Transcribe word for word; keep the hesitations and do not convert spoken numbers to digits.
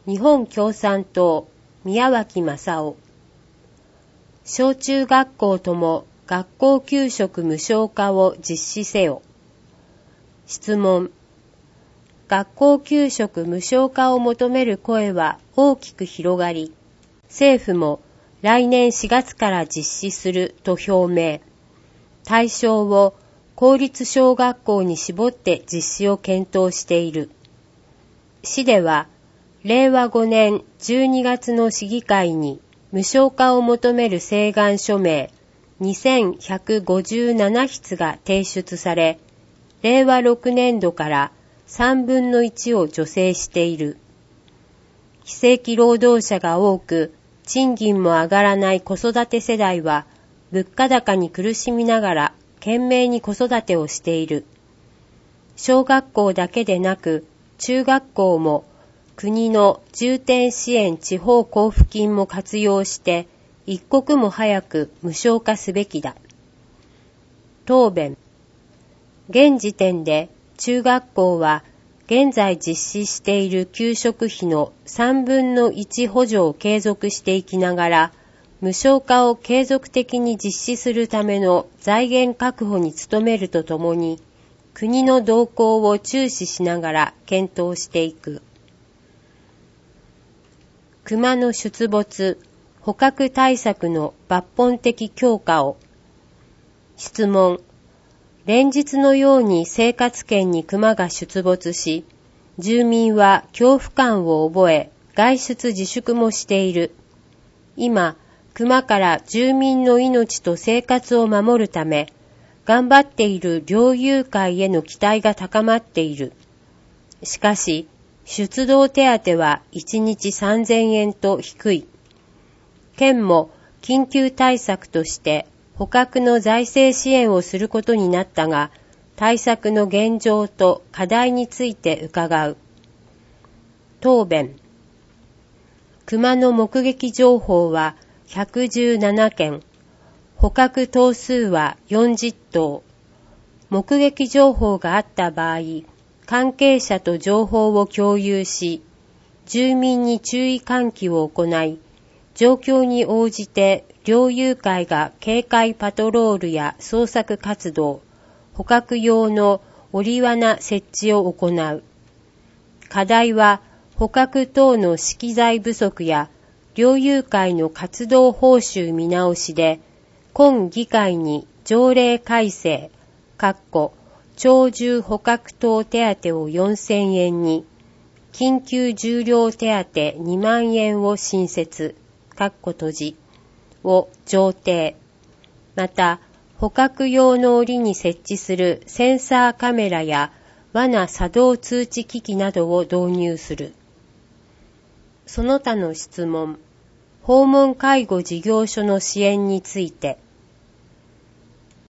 日本共産党宮脇正夫。小中学校とも学校給食無償化を実施せよ。質問。学校給食無償化を求める声は大きく広がり、政府も来年しがつから実施すると表明。対象を公立小学校に絞って実施を検討している。市では、れいわごねんじゅうにがつの市議会に無償化を求める請願署名にせんひゃくごじゅうななひつが提出され、れいわろくねんどからさんぶんのいちを助成している。非正規労働者が多く、賃金も上がらない子育て世代は、物価高に苦しみながら懸命に子育てをしている。小学校だけでなく、中学校も国の重点支援地方交付金も活用して一刻も早く無償化すべきだ。答弁。現時点で中学校は現在実施している給食費のさんぶんのいち補助を継続していきながら無償化を継続的に実施するための財源確保に努めるとともに国の動向を注視しながら検討していく。熊の出没、捕獲対策の抜本的強化を。質問。連日のように生活圏に熊が出没し、住民は恐怖感を覚え、外出自粛もしている。今、熊から住民の命と生活を守るため、頑張っている猟友会への期待が高まっている。しかし、出動手当はいちにちさんぜんえんと低い。県も緊急対策として捕獲の財政支援をすることになったが、対策の現状と課題について伺う。答弁。熊の目撃情報はひゃくじゅうななけん、捕獲頭数はよんじゅっとう。目撃情報があった場合、関係者と情報を共有し、住民に注意喚起を行い、状況に応じて猟友会が警戒パトロールや捜索活動、捕獲用の檻罠設置を行う。課題は捕獲等の資機材不足や猟友会の活動報酬見直しで、今議会に条例改正、鳥獣捕獲等手当をよんせんえんに、緊急重量手当にまんえんを新設、閉じを上程。また、捕獲用の檻に設置するセンサーカメラや罠作動通知機器などを導入する。その他の質問。訪問介護事業所の支援について。